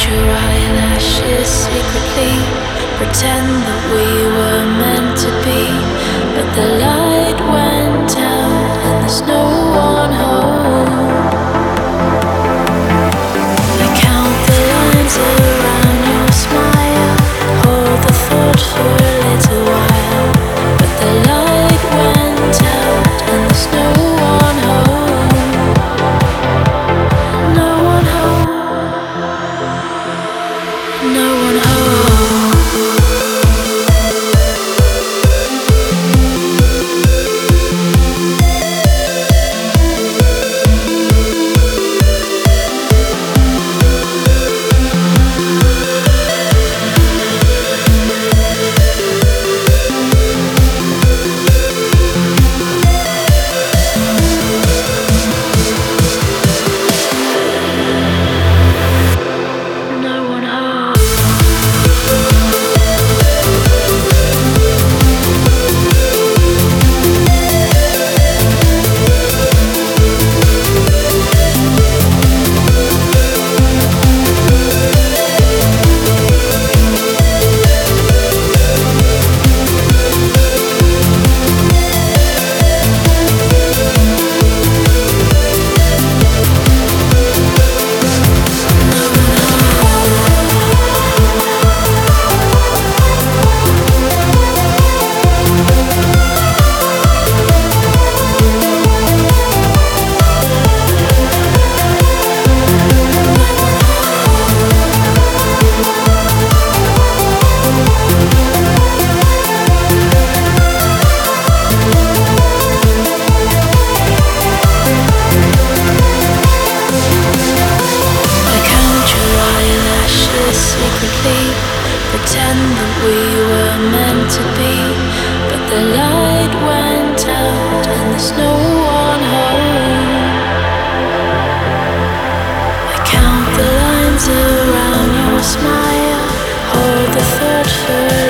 your eyelashes secretly, pretend that we were meant to be. But the light went out and there's no one home. I count the lines around your smile, hold the thought for a little while. But the light went out and there's no one home. No one home. No one home. Pretend that we were meant to be, but the light went out and there's no one home. I count the lines around your smile, hold the thought for